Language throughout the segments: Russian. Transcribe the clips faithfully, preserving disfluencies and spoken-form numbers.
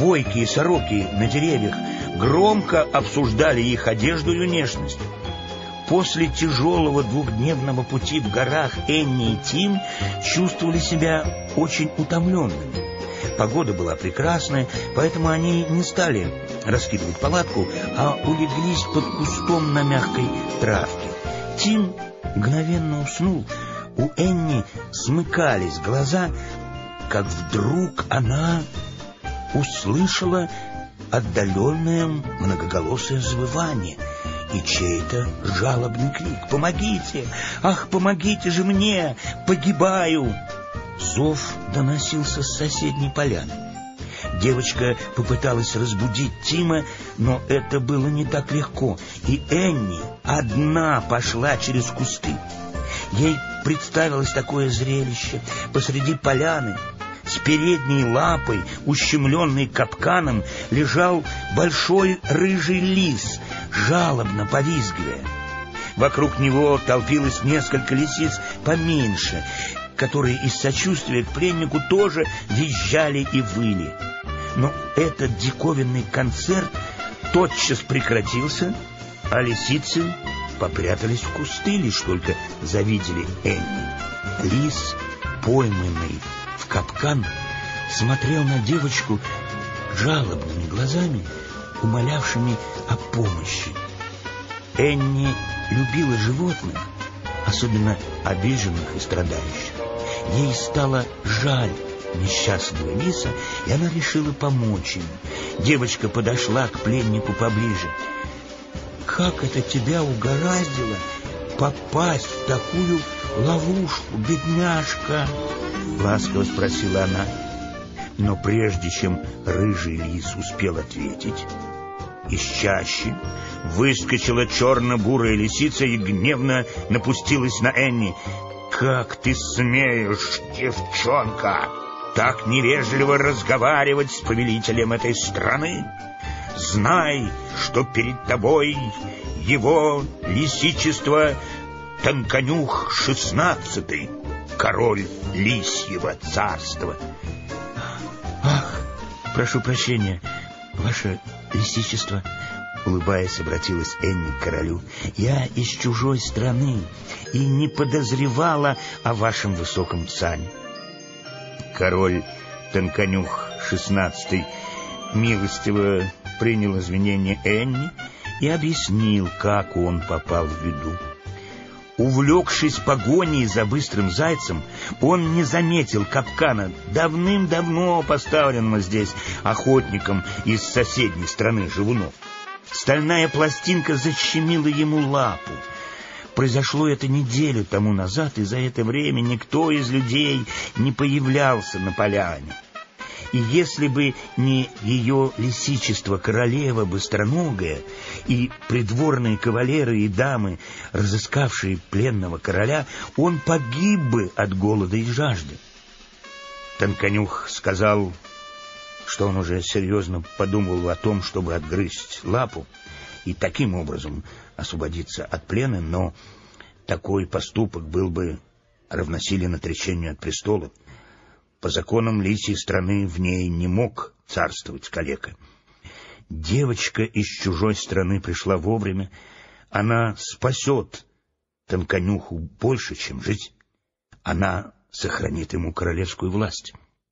бойкие сороки на деревьях громко обсуждали их одежду и внешность. После тяжелого двухдневного пути в горах Энни и Тим чувствовали себя очень утомленными. Погода была прекрасная, поэтому они не стали раскидывать палатку, а улеглись под кустом на мягкой травке. Тим мгновенно уснул. У Энни смыкались глаза, как вдруг она услышала отдаленное многоголосое завывание и чей-то жалобный крик: «Помогите! Ах, помогите же мне! Погибаю!» Зов доносился с соседней поляны. Девочка попыталась разбудить Тима, но это было не так легко, и Энни одна пошла через кусты. Ей представилось такое зрелище: посреди поляны с передней лапой, ущемленной капканом, лежал большой рыжий лис, жалобно повизгивая. Вокруг него толпилось несколько лисиц поменьше, которые из сочувствия к пленнику тоже визжали и выли. Но этот диковинный концерт тотчас прекратился, а лисицы попрятались в кусты, лишь только завидели Энни. Лис, пойманный в капкан, смотрел на девочку жалобными глазами, умолявшими о помощи. Энни любила животных, особенно обиженных и страдающих. Ей стало жаль несчастного лиса, и она решила помочь ему. Девочка подошла к пленнику поближе. «Как это тебя угораздило попасть в такую ловушку, бедняжка?» — ласково спросила она. Но прежде чем рыжий лис успел ответить, из чащи выскочила черно-бурая лисица и гневно напустилась на Энни. «Как ты смеешь, девчонка, так невежливо разговаривать с повелителем этой страны? Знай, что перед тобой его лисичество Тонконюх шестнадцатый, король лисьего царства». «Ах, прошу прощения, ваше лисичество», — улыбаясь, обратилась Энни к королю. «Я из чужой страны и не подозревала о вашем высоком сане». Король Тонконюх шестнадцатый милостиво принял извинения Энни и объяснил, как он попал в беду. Увлекшись погоней за быстрым зайцем, он не заметил капкана, давным-давно поставленного здесь охотником из соседней страны живунов. Стальная пластинка защемила ему лапу. Произошло это неделю тому назад, и за это время никто из людей не появлялся на поляне. И если бы не ее лисичество королева быстроногая и придворные кавалеры и дамы, разыскавшие пленного короля, он погиб бы от голода и жажды. Тонконюх сказал, что он уже серьезно подумал о том, чтобы отгрызть лапу и таким образом освободиться от плена, но такой поступок был бы равносилен отречению от престола. По законам лисьей страны в ней не мог царствовать калека. Девочка из чужой страны пришла вовремя. Она спасет Тонконюху больше, чем жить. Она сохранит ему королевскую власть.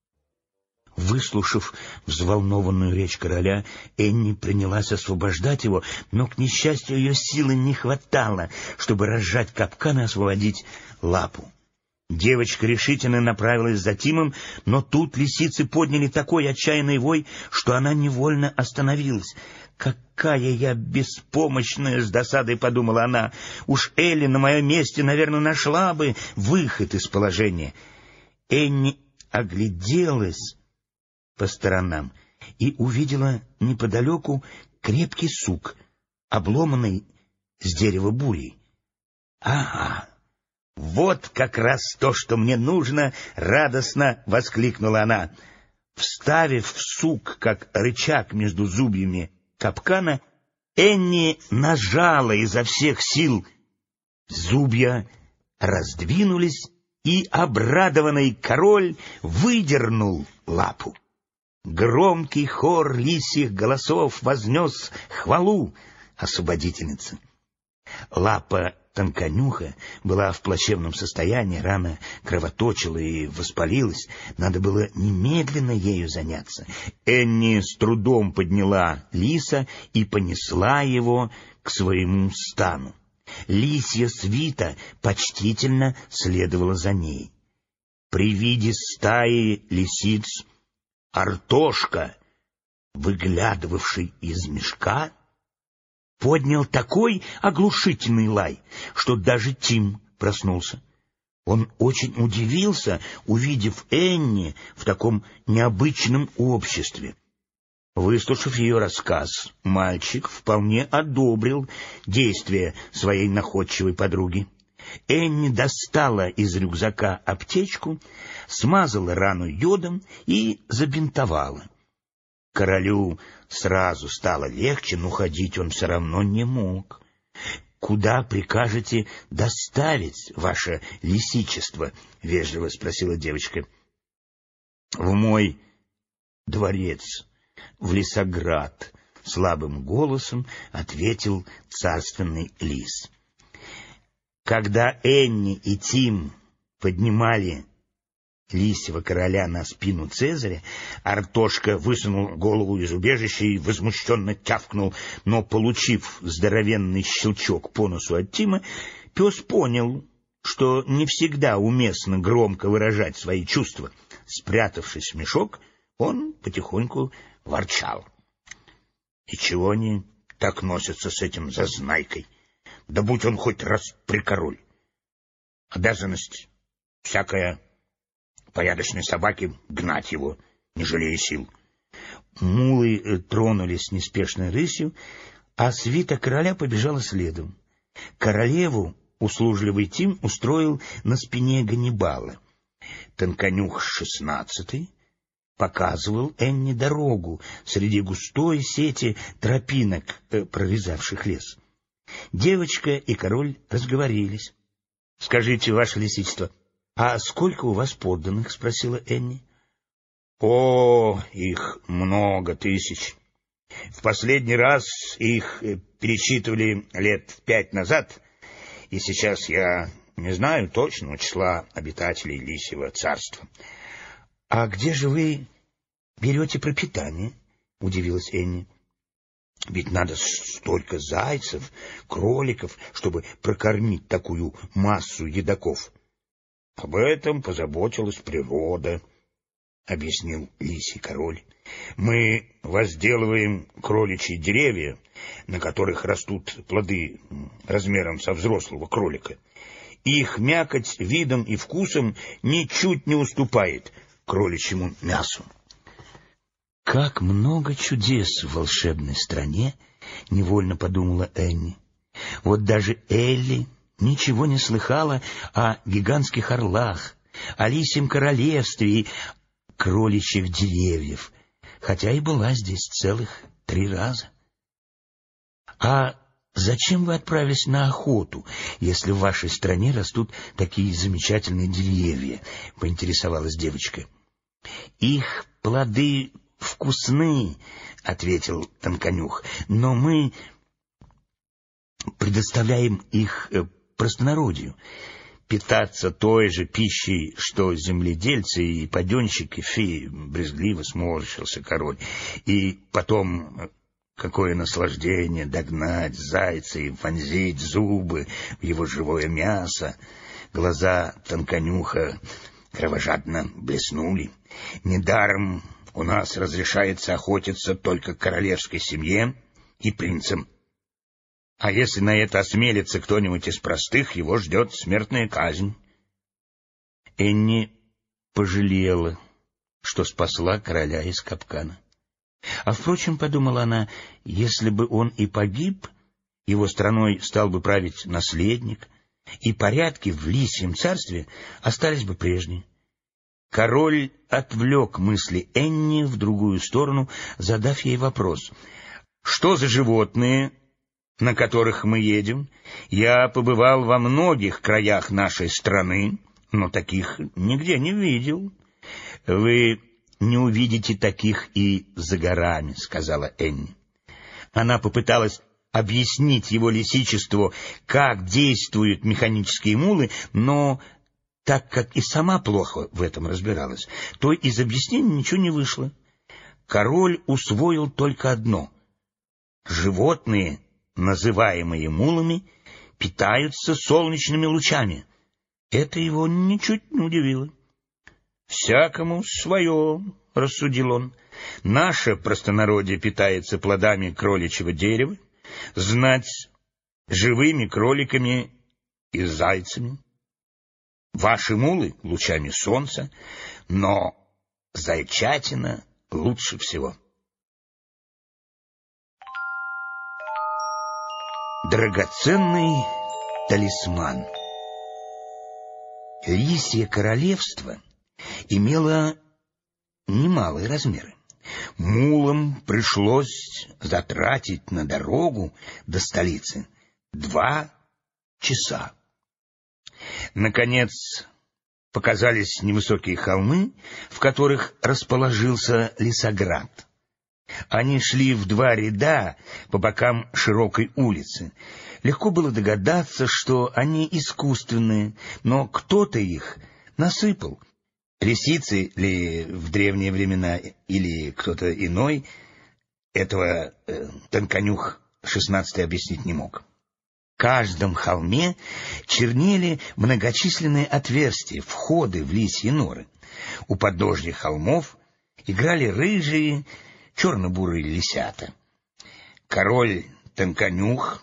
Выслушав взволнованную речь короля, Энни принялась освобождать его, но, к несчастью, ее силы не хватало, чтобы разжать капкан и освободить лапу. Девочка решительно направилась за Тимом, но тут лисицы подняли такой отчаянный вой, что она невольно остановилась. «Какая я беспомощная!» — с досадой подумала она. «Уж Элли на моем месте, наверное, нашла бы выход из положения». Энни огляделась по сторонам и увидела неподалеку крепкий сук, обломанный с дерева бурей. «Ага! Вот как раз то, что мне нужно!» — радостно воскликнула она. Вставив в сук, как рычаг между зубьями капкана, Энни нажала изо всех сил. Зубья раздвинулись, и обрадованный король выдернул лапу. Громкий хор лисьих голосов вознес хвалу освободительнице. Лапа Тонконюха была в плачевном состоянии, рана кровоточила и воспалилась, надо было немедленно ею заняться. Энни с трудом подняла лиса и понесла его к своему стану. Лисья свита почтительно следовала за ней. При виде стаи лисиц Артошка, выглядывавший из мешка, поднял такой оглушительный лай, что даже Тим проснулся. Он очень удивился, увидев Энни в таком необычном обществе. Выслушав ее рассказ, мальчик вполне одобрил действия своей находчивой подруги. Энни достала из рюкзака аптечку, смазала рану йодом и забинтовала. Королю сразу стало легче, но ходить он все равно не мог. — Куда прикажете доставить, ваше лисичество? — вежливо спросила девочка. — В мой дворец, в Лисоград, — слабым голосом ответил царственный лис. Когда Энни и Тим поднимали лисьего короля на спину Цезаря, Артошка высунул голову из убежища и возмущенно тявкнул, но, получив здоровенный щелчок по носу от Тима, пес понял, что не всегда уместно громко выражать свои чувства. Спрятавшись в мешок, он потихоньку ворчал. — И чего они так носятся с этим зазнайкой? Да будь он хоть раз прикороль. Обязанность всякая порядочной собаки гнать его, не жалея сил. Мулы тронулись неспешной рысью, а свита короля побежала следом. Королеву услужливый Тим устроил на спине Ганнибала. Тонконюх шестнадцатый показывал Энни дорогу среди густой сети тропинок, прорезавших лес. Девочка и король разговорились. — Скажите, ваше лисичество, а сколько у вас подданных? — спросила Энни. — О, их много тысяч. В последний раз их пересчитывали лет пять назад, и сейчас я не знаю точного числа обитателей Лисьего царства. — А где же вы берете пропитание? — удивилась Энни. — Ведь надо столько зайцев, кроликов, чтобы прокормить такую массу едоков. — Об этом позаботилась природа, — объяснил лисий король. — Мы возделываем кроличьи деревья, на которых растут плоды размером со взрослого кролика. Их мякоть видом и вкусом ничуть не уступает кроличьему мясу. «Как много чудес в волшебной стране!» — невольно подумала Энни. «Вот даже Элли ничего не слыхала о гигантских орлах, о лисьем королевстве и кроличьих деревьев, хотя и была здесь целых три раза. А зачем вы отправились на охоту, если в вашей стране растут такие замечательные деревья?» — поинтересовалась девочка. «Их плоды вкусны, — ответил Тонконюх, — но мы предоставляем их простонародью. Питаться той же пищей, что земледельцы и паденщики, фи, — брезгливо сморщился король. И потом, какое наслаждение догнать зайца и вонзить зубы в его живое мясо. Глаза Тонконюха кровожадно блеснули. Недаром у нас разрешается охотиться только королевской семье и принцам. А если на это осмелится кто-нибудь из простых, его ждет смертная казнь. Энни пожалела, что спасла короля из капкана. А, впрочем, подумала она, если бы он и погиб, его страной стал бы править наследник, и порядки в Лисьем царстве остались бы прежние. Король отвлек мысли Энни в другую сторону, задав ей вопрос. — Что за животные, на которых мы едем? Я побывал во многих краях нашей страны, но таких нигде не видел. Вы не увидите таких и за горами, — сказала Энни. Она попыталась объяснить его лисичеству, как действуют механические мулы, но так как и сама плохо в этом разбиралась, то из объяснений ничего не вышло. Король усвоил только одно: животные, называемые мулами, питаются солнечными лучами. Это его ничуть не удивило. «Всякому свое», — рассудил он. «Наше простонародье питается плодами кроличьего дерева, знать живыми кроликами и зайцами. Ваши мулы — лучами солнца, но зайчатина лучше всего». Драгоценный талисман. Лисье королевство имело немалые размеры. Мулам пришлось затратить на дорогу до столицы два часа. Наконец показались невысокие холмы, в которых расположился лесоград. Они шли в два ряда по бокам широкой улицы. Легко было догадаться, что они искусственные, но кто-то их насыпал. Лисицы ли в древние времена или кто-то иной, этого э, Тонконюх шестнадцатый объяснить не мог. В каждом холме чернели многочисленные отверстия, входы в лисьи норы. У подножья холмов играли рыжие, черно-бурые лисята. Король Тонконюх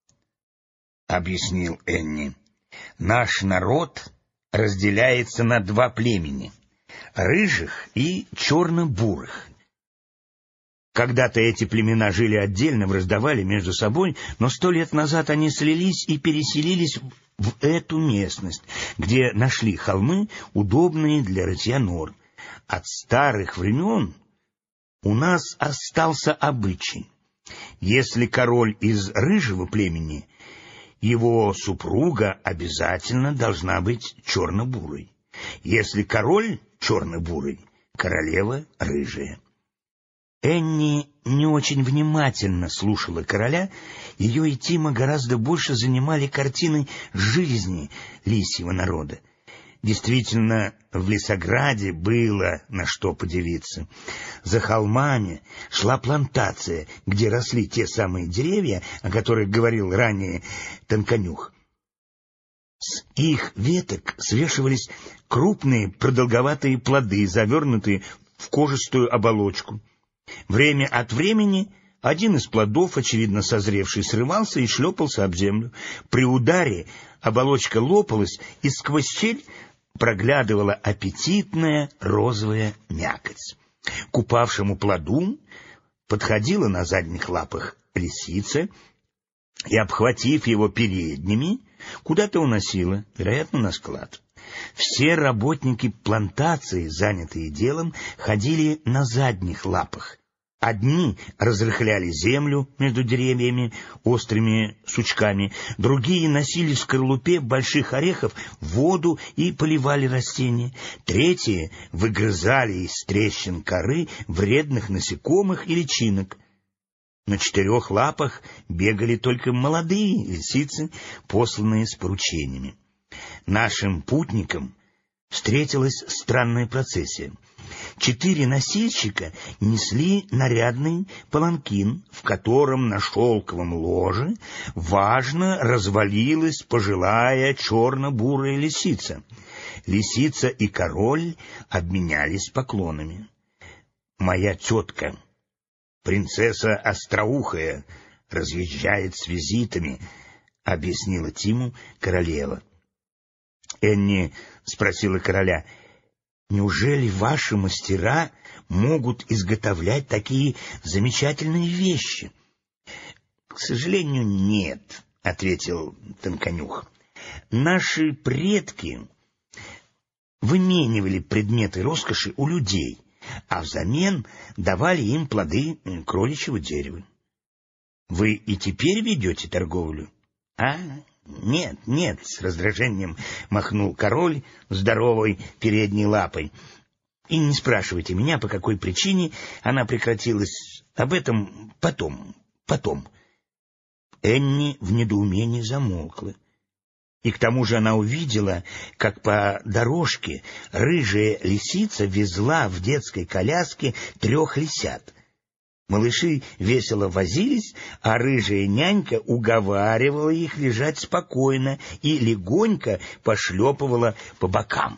объяснил Энни: наш народ разделяется на два племени — рыжих и черно-бурых. Когда-то эти племена жили отдельно, враждовали между собой, но сто лет назад они слились и переселились в эту местность, где нашли холмы, удобные для рытья нор. От старых времен у нас остался обычай: если король из рыжего племени, его супруга обязательно должна быть черно-бурой. Если король черно-бурый, королева рыжая. Энни не очень внимательно слушала короля. Ее и Тима гораздо больше занимали картины жизни лисьего народа. Действительно, в лесограде было на что подивиться. За холмами шла плантация, где росли те самые деревья, о которых говорил ранее Тонконюх. С их веток свешивались крупные продолговатые плоды, завернутые в кожистую оболочку. Время от времени один из плодов, очевидно созревший, срывался и шлепался об землю. При ударе оболочка лопалась, и сквозь щель проглядывала аппетитная розовая мякоть. К упавшему плоду подходила на задних лапах лисица и, обхватив его передними, куда-то уносила, вероятно, на склад. Все работники плантации, занятые делом, ходили на задних лапах. Одни разрыхляли землю между деревьями острыми сучками, другие носили в скорлупе больших орехов воду и поливали растения, третьи выгрызали из трещин коры вредных насекомых и личинок. На четырех лапах бегали только молодые лисицы, посланные с поручениями. Нашим путникам встретилась странная процессия. Четыре носильщика несли нарядный паланкин, в котором на шелковом ложе важно развалилась пожилая черно-бурая лисица. Лисица и король обменялись поклонами. «Моя тетка, принцесса Остроухая, разъезжает с визитами», — объяснила Тиму королева. Энни спросила короля: «Неужели ваши мастера могут изготовлять такие замечательные вещи?» «К сожалению, нет», — ответил Тонконюх. «Наши предки выменивали предметы роскоши у людей, а взамен давали им плоды кроличьего дерева. Вы и теперь ведете торговлю?» «А, нет, нет», — с раздражением махнул король здоровой передней лапой. И не спрашивайте меня, по какой причине она прекратилась. Об этом потом, потом. Энни в недоумении замолкла. И к тому же она увидела, как по дорожке рыжая лисица везла в детской коляске трех лисят. Малыши весело возились, а рыжая нянька уговаривала их лежать спокойно и легонько пошлепывала по бокам.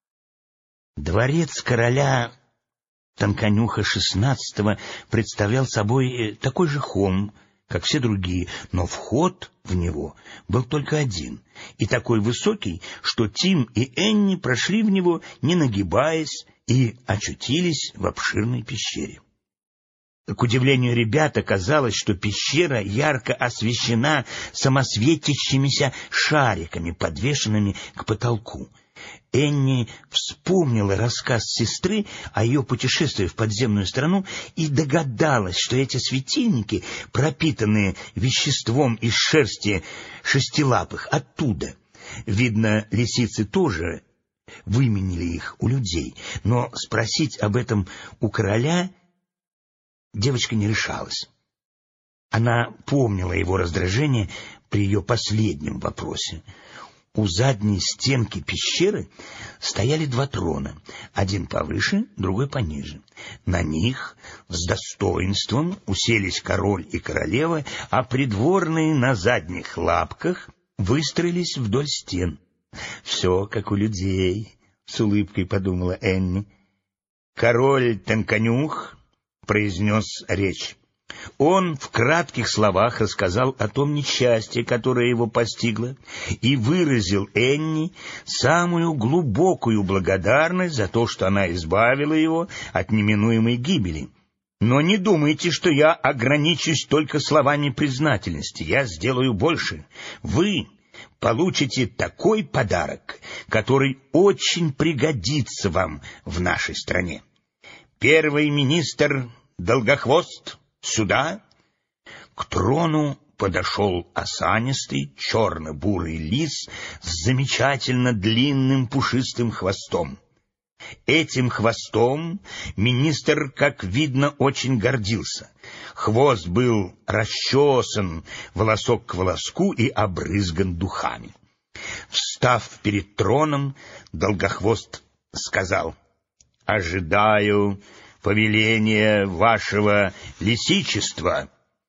Дворец короля Тонконюха шестнадцатого представлял собой такой же холм, как все другие, но вход в него был только один, и такой высокий, что Тим и Энни прошли в него, не нагибаясь, и очутились в обширной пещере. К удивлению ребят оказалось, что пещера ярко освещена самосветящимися шариками, подвешенными к потолку. Энни вспомнила рассказ сестры о ее путешествии в подземную страну и догадалась, что эти светильники, пропитанные веществом из шерсти шестилапых, оттуда. Видно, лисицы тоже выменили их у людей, но спросить об этом у короля девочка не решалась. Она помнила его раздражение при ее последнем вопросе. У задней стенки пещеры стояли два трона, один повыше, другой пониже. На них с достоинством уселись король и королева, а придворные на задних лапках выстроились вдоль стен. «Все как у людей», — с улыбкой подумала Энни. Король Тонконюх произнес речь. Он в кратких словах рассказал о том несчастье, которое его постигло, и выразил Энни самую глубокую благодарность за то, что она избавила его от неминуемой гибели. Но не думайте, что я ограничусь только словами признательности. Я сделаю больше. Вы получите такой подарок, который очень пригодится вам в нашей стране. Первый министр Долгохвост, сюда!» К трону подошел осанистый черно-бурый лис с замечательно длинным пушистым хвостом. Этим хвостом министр, как видно, очень гордился. Хвост был расчесан волосок к волоску и обрызган духами. Встав перед троном, Долгохвост сказал: «Ожидаю повеление вашего лисичества.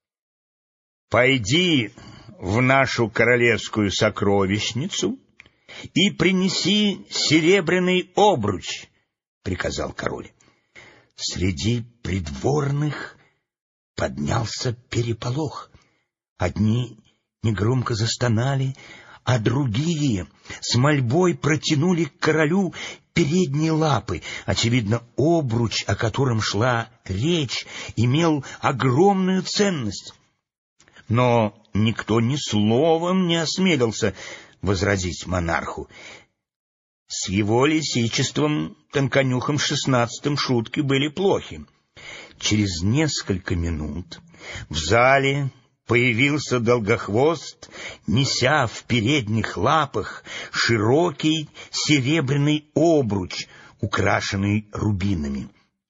Пойди в нашу королевскую сокровищницу и принеси серебряный обруч», — приказал король. Среди придворных поднялся переполох. Одни негромко застонали, а другие с мольбой протянули к королю передние лапы. Очевидно, обруч, о котором шла речь, имел огромную ценность. Но никто ни словом не осмелился возразить монарху. С его лисичеством Тонконюхом шестнадцатым шутки были плохи. Через несколько минут в зале появился Долгохвост, неся в передних лапах широкий серебряный обруч, украшенный рубинами.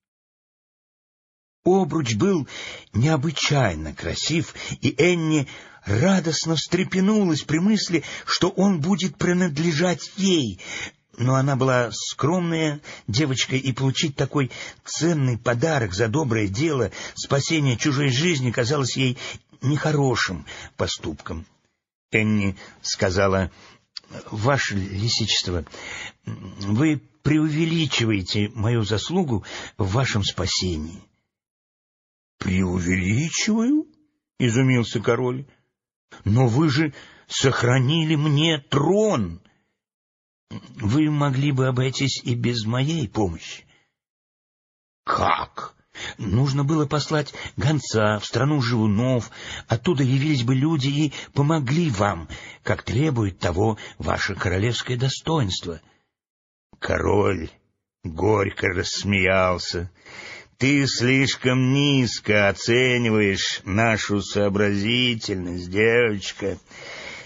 Обруч был необычайно красив, и Энни радостно встрепенулась при мысли, что он будет принадлежать ей. Но она была скромная девочка, и получить такой ценный подарок за доброе дело, спасение чужой жизни, казалось ей нехорошим поступком. Энни сказала: «Ваше лисичество, вы преувеличиваете мою заслугу в вашем спасении». «Преувеличиваю?» — изумился король. «Но вы же сохранили мне трон. Вы могли бы обойтись и без моей помощи». «Как?» «Нужно было послать гонца в страну живунов, оттуда явились бы люди и помогли вам, как требует того ваше королевское достоинство». Король горько рассмеялся. «Ты слишком низко оцениваешь нашу сообразительность, девочка.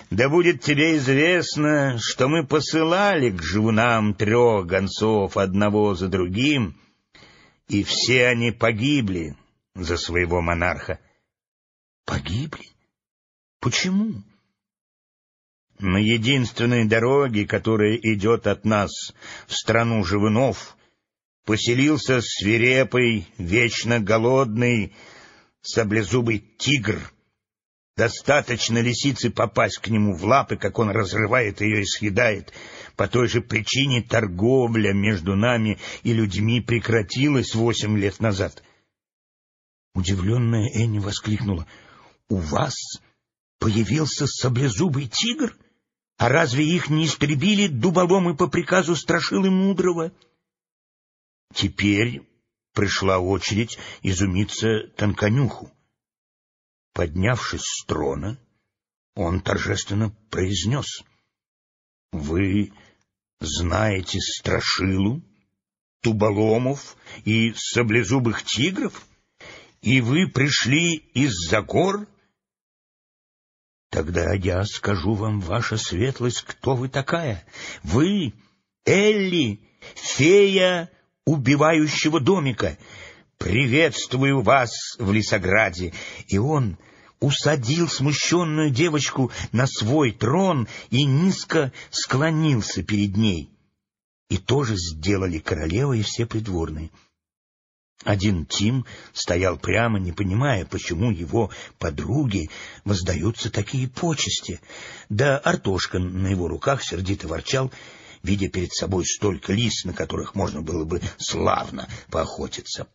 Да будет тебе известно, что мы посылали к живунам трех гонцов одного за другим, и все они погибли за своего монарха. Погибли? Почему? На единственной дороге, которая идет от нас в страну живунов, поселился свирепый, вечно голодный, саблезубый тигр. Достаточно лисице попасть к нему в лапы, как он разрывает ее и съедает. По той же причине торговля между нами и людьми прекратилась восемь лет назад. Удивленная Энни воскликнула: «У вас появился саблезубый тигр? А разве их не истребили дуболомы по приказу Страшилы Мудрого?» Теперь пришла очередь изумиться Тонконюху. Поднявшись с трона, он торжественно произнес: «Вы знаете Страшилу, дуболомов и саблезубых тигров, и вы пришли из-за гор? Тогда я скажу вам, ваша светлость, кто вы такая. Вы Элли, фея убивающего домика. Приветствую вас в Лесограде». И он усадил смущенную девочку на свой трон и низко склонился перед ней. И тоже сделали королева и все придворные. Один Тим стоял прямо, не понимая, почему его подруге воздаются такие почести. Да Артошка на его руках сердито ворчал, видя перед собой столько лис, на которых можно было бы славно поохотиться.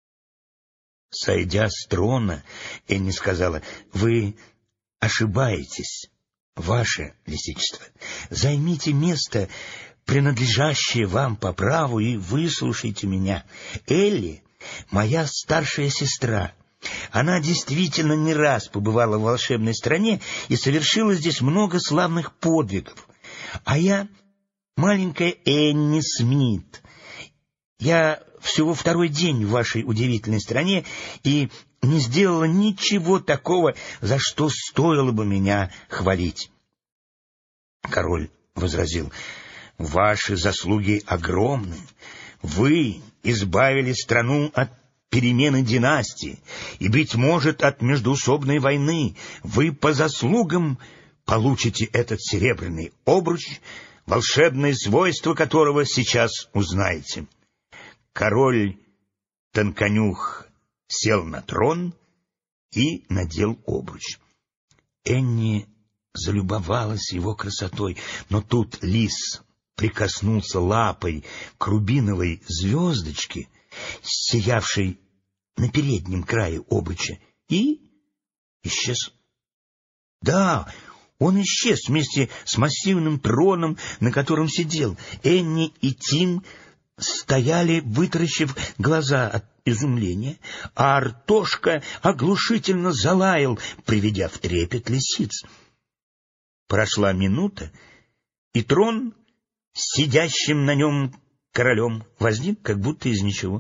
Сойдя с трона, Энни сказала: «Вы ошибаетесь, ваше лисичество. Займите место, принадлежащее вам по праву, и выслушайте меня. Элли — моя старшая сестра. Она действительно не раз побывала в волшебной стране и совершила здесь много славных подвигов. А я маленькая Энни Смит. Я всего второй день в вашей удивительной стране и не сделала ничего такого, за что стоило бы меня хвалить». Король возразил: «Ваши заслуги огромны. Вы избавили страну от перемены династии и, быть может, от междоусобной войны. Вы по заслугам получите этот серебряный обруч, волшебные свойства которого сейчас узнаете». Король Тонконюх сел на трон и надел обруч. Энни залюбовалась его красотой, но тут лис прикоснулся лапой к рубиновой звездочке, сиявшей на переднем крае обруча, и исчез. Да, он исчез вместе с массивным троном, на котором сидел. Энни и Тим стояли, вытаращив глаза от изумления, а Артошка оглушительно залаял, приведя в трепет лисиц. Прошла минута, и трон с сидящим на нем королем возник как будто из ничего.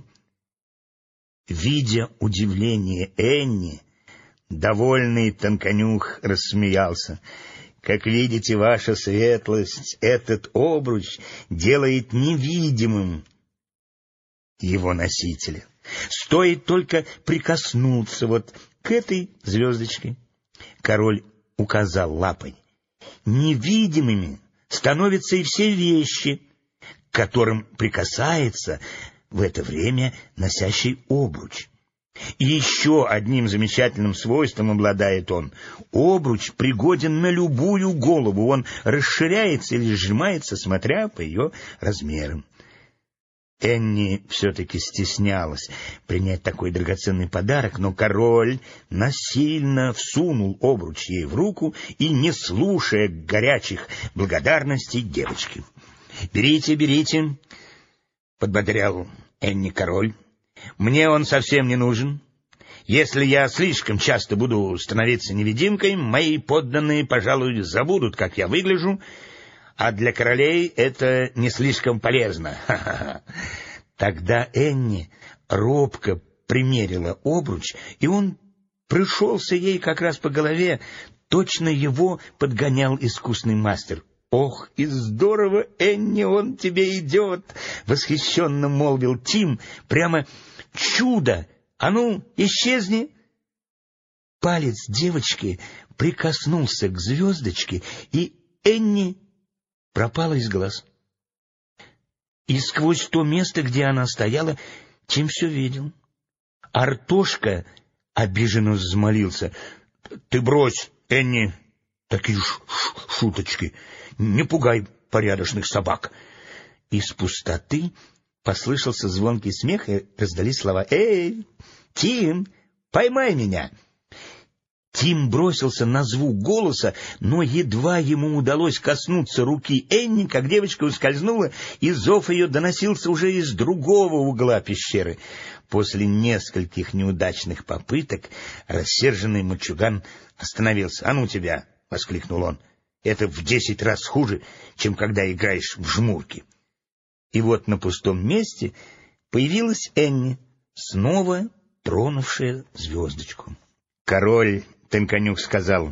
Видя удивление Энни, довольный Тонконюх рассмеялся: «Как видите, ваша светлость, этот обруч делает невидимым его носителя. Стоит только прикоснуться вот к этой звездочке». Король указал лапой: «Невидимыми становятся и все вещи, к которым прикасается в это время носящий обруч. И еще одним замечательным свойством обладает он. Обруч пригоден на любую голову, он расширяется или сжимается, смотря по ее размерам». Энни все-таки стеснялась принять такой драгоценный подарок, но король насильно всунул обруч ей в руку и, не слушая горячих благодарностей девочки: «Берите, берите», — подбодрял Энни король. «Мне он совсем не нужен. Если я слишком часто буду становиться невидимкой, мои подданные, пожалуй, забудут, как я выгляжу, а для королей это не слишком полезно. Ха-ха-ха». Тогда Энни робко примерила обруч, и он пришелся ей как раз по голове Точно его подгонял искусный мастер. «Ох, и здорово, Энни, он тебе идет!» — восхищенно молвил Тим. «Прямо чудо! А ну, исчезни!» Палец девочки прикоснулся к звездочке, и Энни пропала из глаз. И сквозь то место, где она стояла, Тим все видел. Артошка обиженно взмолился: «Ты брось, Энни, такие ш шуточки, не пугай порядочных собак». Из пустоты послышался звонкий смех, и раздались слова: «Эй, Тим, поймай меня!» Тим бросился на звук голоса, но едва ему удалось коснуться руки Энни, как девочка ускользнула, и зов ее доносился уже из другого угла пещеры. После нескольких неудачных попыток рассерженный мальчуган остановился. «А ну тебя!» — воскликнул он. «Это в десять раз хуже, чем когда играешь в жмурки». И вот на пустом месте появилась Энни, снова тронувшая звездочку. Король Тонконюх сказал: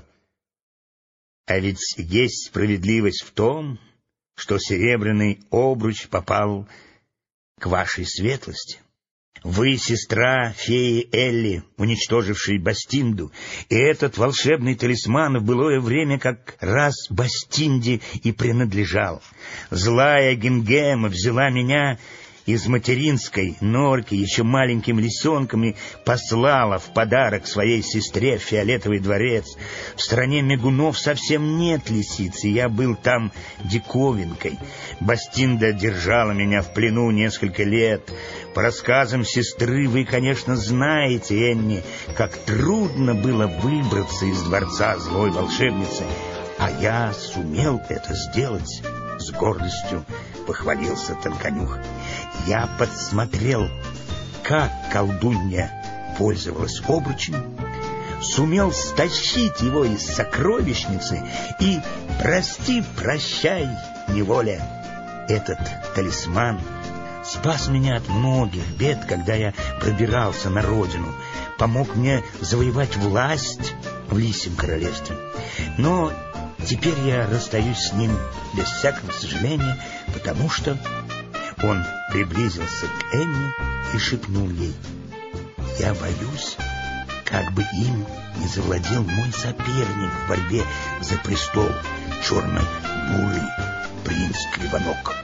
«А ведь есть справедливость в том, что серебряный обруч попал к вашей светлости. Вы сестра феи Элли, уничтожившей Бастинду, и этот волшебный талисман в былое время как раз Бастинде и принадлежал. Злая Гингема взяла меня из материнской норки еще маленьким лисенком и послала в подарок своей сестре в Фиолетовый дворец. В стране мигунов совсем нет лисиц, и я был там диковинкой. Бастинда держала меня в плену несколько лет. По рассказам сестры вы, конечно, знаете, Энни, как трудно было выбраться из дворца злой волшебницы, а я сумел это сделать. С гордостью похвалился Тонконюх. Я подсмотрел, как колдунья пользовалась обручем, сумел стащить его из сокровищницы и, прости, прощай, неволя, этот талисман спас меня от многих бед, когда я пробирался на родину, помог мне завоевать власть в Лисьем королевстве. Но теперь я расстаюсь с ним без всякого сожаления, потому что... Он приблизился к Энни и шепнул ей: «Я боюсь, как бы им не завладел мой соперник в борьбе за престол, черно-бурый принц Кривоног».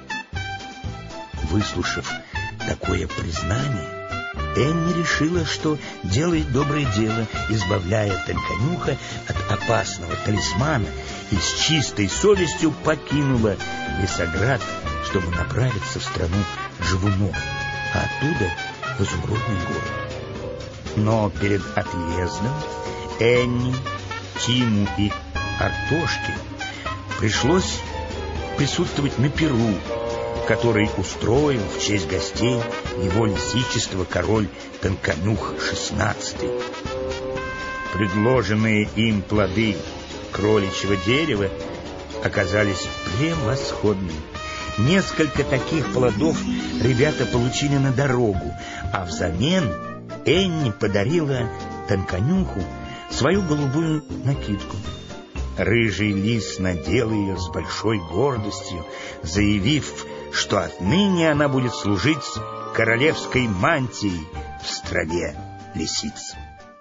Выслушав такое признание, Энни решила, что делает доброе дело, избавляя Тонконюха от опасного талисмана, и с чистой совестью покинула Лесоград, чтобы направиться в страну живунов, а оттуда в Изумрудный город. Но перед отъездом Энни, Тиму и Артошке пришлось присутствовать на пиру, который устроил в честь гостей его лисичество король Тонконюх шестнадцатый. Предложенные им плоды кроличьего дерева оказались превосходными. Несколько таких плодов ребята получили на дорогу, а взамен Энни подарила Тонконюху свою голубую накидку. Рыжий лис надел ее с большой гордостью, заявив, что отныне она будет служить королевской мантией в стране лисиц.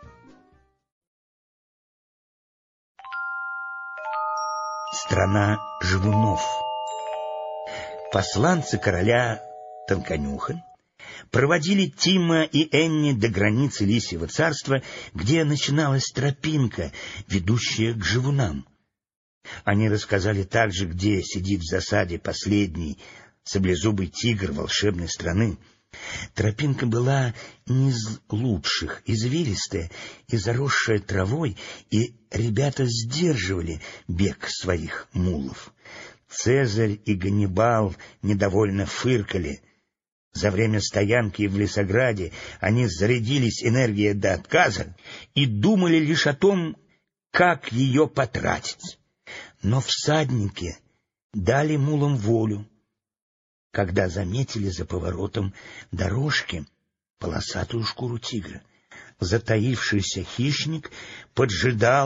Страна живунов. Посланцы короля Тонконюха проводили Тима и Энни до границы Лисьего царства, где начиналась тропинка, ведущая к живунам. Они рассказали также, где сидит в засаде последний саблезубый тигр волшебной страны. Тропинка была не из лучших, извилистая и заросшая травой, и ребята сдерживали бег своих мулов. Цезарь и Ганнибал недовольно фыркали. За время стоянки в Лесограде они зарядились энергией до отказа и думали лишь о том, как ее потратить. Но всадники дали мулам волю, когда заметили за поворотом дорожки полосатую шкуру тигра. Затаившийся хищник поджидал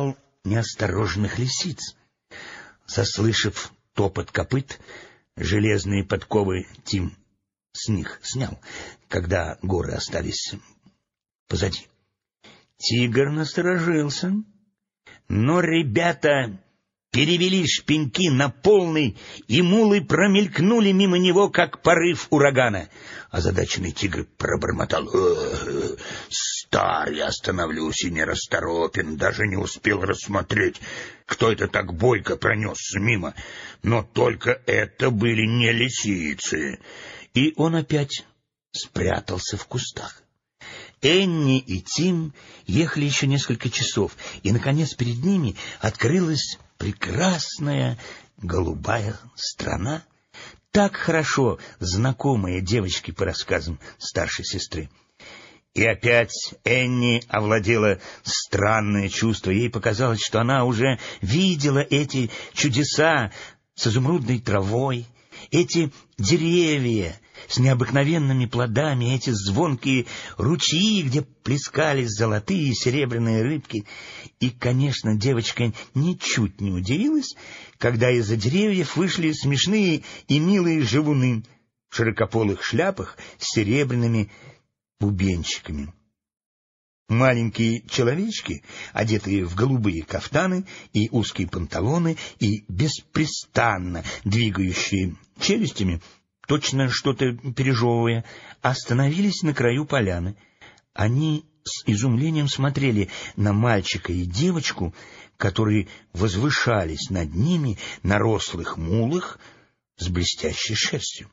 неосторожных лисиц. Заслышав топот копыт, железные подковы Тим с них снял, когда горы остались позади. Тигр насторожился, но ребята перевели шпеньки на полный, и мулы промелькнули мимо него, как порыв урагана. Озадаченный тигр пробормотал: «Э-э, стар, я остановлюсь и не расторопен, даже не успел рассмотреть, кто это так бойко пронесся мимо. Но только это были не лисицы». И он опять спрятался в кустах. Энни и Тим ехали еще несколько часов, и, наконец, перед ними открылась прекрасная голубая страна, так хорошо знакомая девочке по рассказам старшей сестры. И опять Энни овладело странное чувство. Ей показалось, что она уже видела эти чудеса с изумрудной травой, эти деревья с необыкновенными плодами, эти звонкие ручьи, где плескались золотые и серебряные рыбки. И, конечно, девочка ничуть не удивилась, когда из-за деревьев вышли смешные и милые живуны в широкополых шляпах с серебряными бубенчиками. Маленькие человечки, одетые в голубые кафтаны и узкие панталоны и беспрестанно двигающие челюстями, точно что-то пережевывая, остановились на краю поляны. Они с изумлением смотрели на мальчика и девочку, которые возвышались над ними на рослых мулах с блестящей шерстью.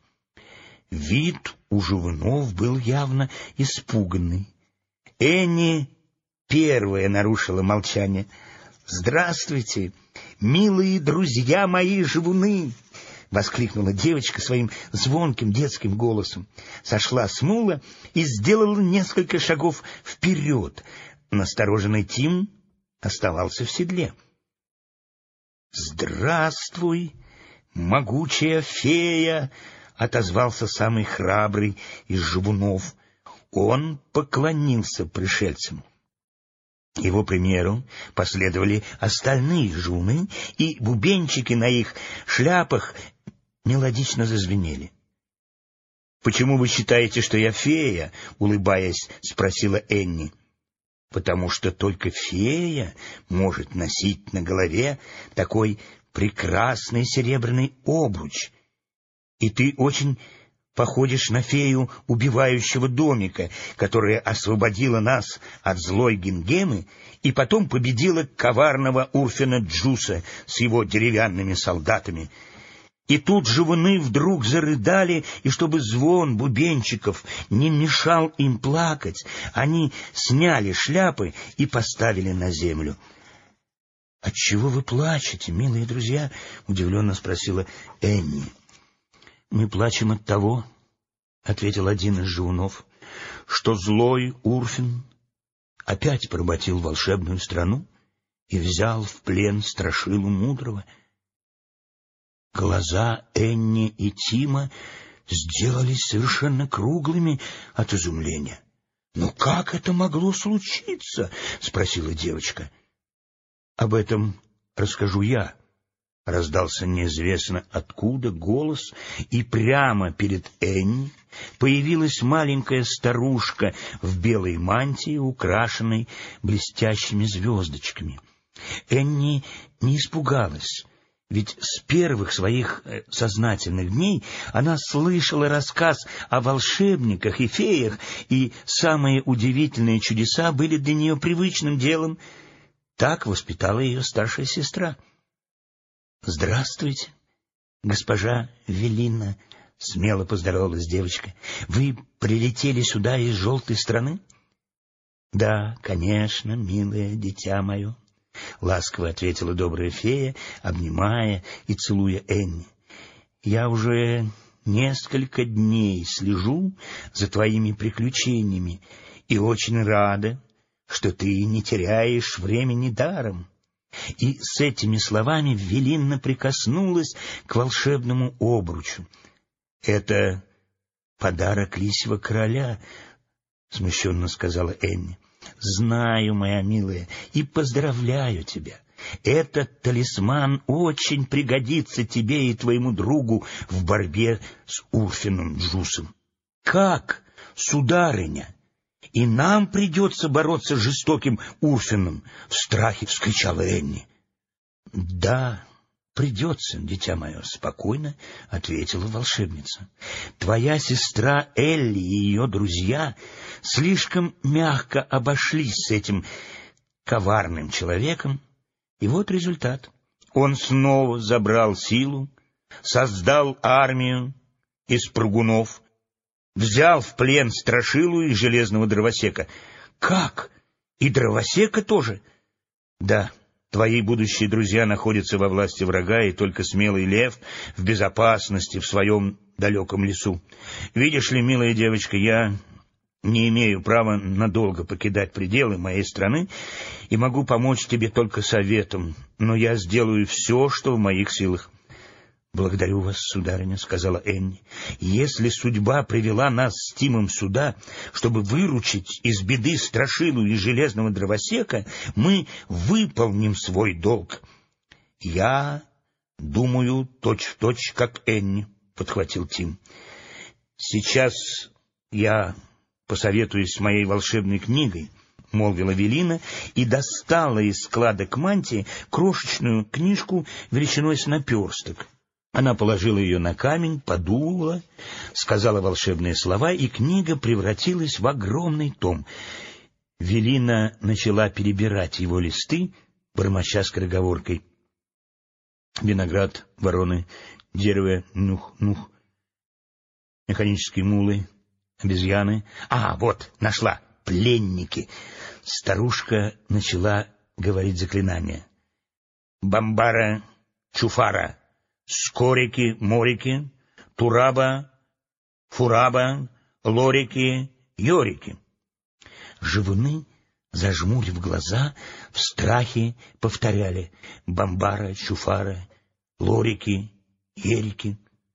Вид у живунов был явно испуганный. Энни первая нарушила молчание. «Здравствуйте, милые друзья мои живуны!» — воскликнула девочка своим звонким детским голосом. Сошла с мула и сделала несколько шагов вперед. Настороженный Тим оставался в седле. «Здравствуй, могучая фея!» — отозвался самый храбрый из живунов. Он поклонился пришельцам. Его примеру последовали остальные живуны, и бубенчики на их шляпах мелодично зазвенели. — Почему вы считаете, что я фея? — улыбаясь, спросила Энни. — Потому что только фея может носить на голове такой прекрасный серебряный обруч. И ты очень походишь на фею убивающего домика, которая освободила нас от злой Гингемы и потом победила коварного Урфина Джуса с его деревянными солдатами. И тут живуны вдруг зарыдали, и чтобы звон бубенчиков не мешал им плакать, они сняли шляпы и поставили на землю. — Отчего вы плачете, милые друзья? — удивленно спросила Энни. — Мы плачем от того, — ответил один из живунов, — что злой Урфин опять поработил волшебную страну и взял в плен Страшилу Мудрого. Глаза Энни и Тима сделались совершенно круглыми от изумления. — Но как это могло случиться? — спросила девочка. — Об этом расскажу я. — раздался неизвестно откуда голос, и прямо перед Энни появилась маленькая старушка в белой мантии, украшенной блестящими звездочками. Энни не испугалась, ведь с первых своих сознательных дней она слышала рассказ о волшебниках и феях, и самые удивительные чудеса были для нее привычным делом. Так воспитала ее старшая сестра. — Здравствуйте, госпожа Велина, — смело поздоровалась девочка. — Вы прилетели сюда из желтой страны? — Да, конечно, милое дитя мое, — ласково ответила добрая фея, обнимая и целуя Энни. — Я уже несколько дней слежу за твоими приключениями и очень рада, что ты не теряешь времени даром. И с этими словами Велинна прикоснулась к волшебному обручу. — Это подарок лисьего короля, — смущенно сказала Энни. — Знаю, моя милая, и поздравляю тебя. Этот талисман очень пригодится тебе и твоему другу в борьбе с Урфином Джусом. — Как, сударыня? И нам придется бороться с жестоким Урфином? — в страхе вскричала Энни. — Да, придется, дитя мое, — спокойно ответила волшебница. — Твоя сестра Элли и ее друзья слишком мягко обошлись с этим коварным человеком, и вот результат. Он снова забрал силу, создал армию из прыгунов, взял в плен Страшилу и Железного Дровосека. — Как? И Дровосека тоже? — Да. Твои будущие друзья находятся во власти врага, и только смелый лев в безопасности в своем далеком лесу. Видишь ли, милая девочка, я не имею права надолго покидать пределы моей страны и могу помочь тебе только советом, но я сделаю все, что в моих силах. — Благодарю вас, сударыня, — сказала Энни. — Если судьба привела нас с Тимом сюда, чтобы выручить из беды Страшилу и Железного Дровосека, мы выполним свой долг. — Я думаю точь-в-точь, как Энни, — подхватил Тим. — Сейчас я посоветуюсь с моей волшебной книгой, — молвила Велина и достала из складок мантии крошечную книжку величиной с наперсток. Она положила ее на камень, подула, сказала волшебные слова, и книга превратилась в огромный том. Велина начала перебирать его листы, бормоча скороговоркой. Виноград, вороны, дерево, нух-нух, механические мулы, обезьяны. А, вот, нашла, пленники. Старушка начала говорить заклинание. Бамбара, чуфара, скорики, морики, тураба, фураба, лорики, йорики. Живуны, зажмурив глаза, в страхе повторяли бамбара, чуфара, лорики, ерики.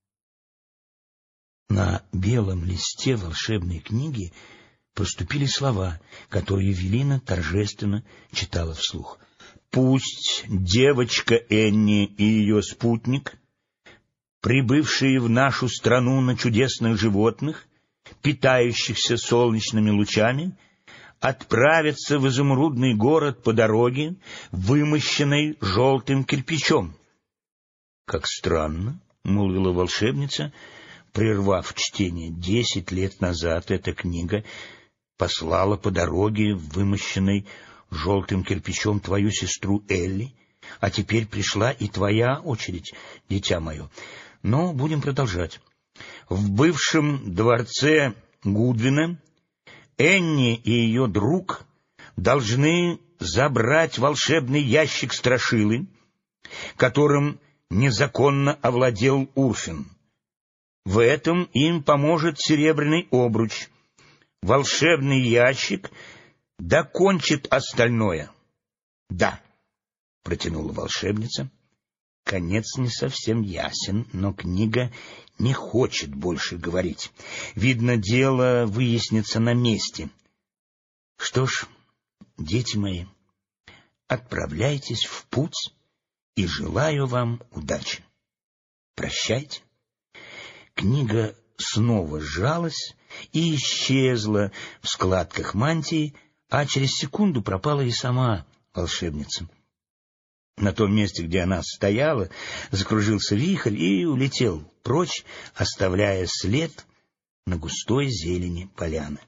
На белом листе волшебной книги проступили слова, которые Велина торжественно читала вслух. «Пусть девочка Энни и ее спутник, прибывшие в нашу страну на чудесных животных, питающихся солнечными лучами, отправятся в изумрудный город по дороге, вымощенной желтым кирпичом». — Как странно, — молвила волшебница, прервав чтение. Десять лет назад эта книга послала по дороге, вымощенной желтым кирпичом, твою сестру Элли, а теперь пришла и твоя очередь, дитя мое. Но будем продолжать. В бывшем дворце Гудвина Энни и ее друг должны забрать волшебный ящик Страшилы, которым незаконно овладел Урфин. В этом им поможет серебряный обруч. Волшебный ящик докончит остальное. — Да, — протянула волшебница. Конец не совсем ясен, но книга не хочет больше говорить. Видно, дело выяснится на месте. Что ж, дети мои, отправляйтесь в путь, и желаю вам удачи. Прощайте. Книга снова сжалась и исчезла в складках мантии, а через секунду пропала и сама волшебница. На том месте, где она стояла, закружился вихрь и улетел прочь, оставляя след на густой зелени поляны.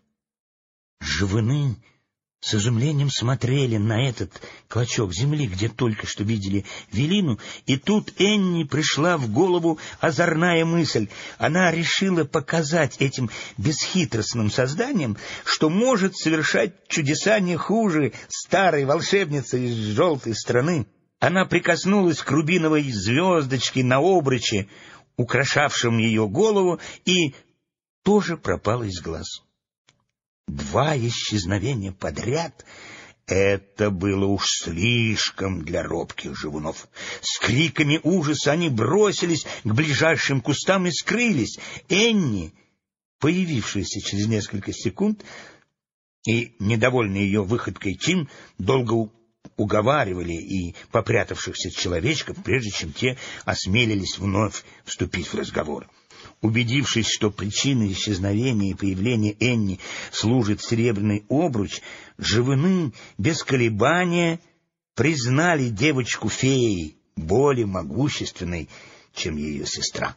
Живуны с изумлением смотрели на этот клочок земли, где только что видели Велину, и тут Энни пришла в голову озорная мысль. Она решила показать этим бесхитростным созданиям, что может совершать чудеса не хуже старой волшебницы из желтой страны. Она прикоснулась к рубиновой звездочке на обруче, украшавшем ее голову, и тоже пропала из глаз. Два исчезновения подряд — это было уж слишком для робких живунов. С криками ужаса они бросились к ближайшим кустам и скрылись. Энни, появившаяся через несколько секунд, и недовольный ее выходкой Тим долго уговаривали и попрятавшихся человечков, прежде чем те осмелились вновь вступить в разговор. Убедившись, что причиной исчезновения и появления Энни служит серебряный обруч, живуны без колебания признали девочку феей, более могущественной, чем ее сестра.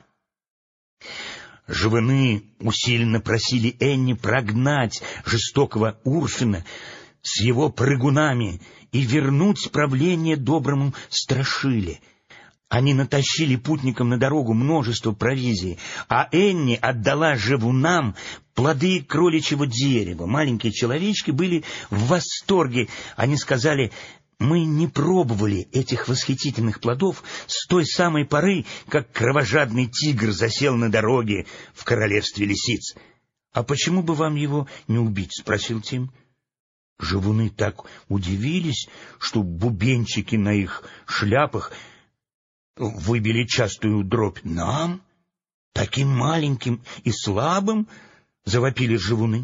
Живуны усиленно просили Энни прогнать жестокого Урфина с его прыгунами и вернуть правление доброму Страшиле. Они натащили путникам на дорогу множество провизии, а Энни отдала живунам плоды кроличьего дерева. Маленькие человечки были в восторге. Они сказали: «Мы не пробовали этих восхитительных плодов с той самой поры, как кровожадный тигр засел на дороге в королевстве лисиц». «А почему бы вам его не убить?» — спросил Тим. Живуны так удивились, что бубенчики на их шляпах выбили частую дробь. «Нам? Таким маленьким и слабым?» — завопили живуны.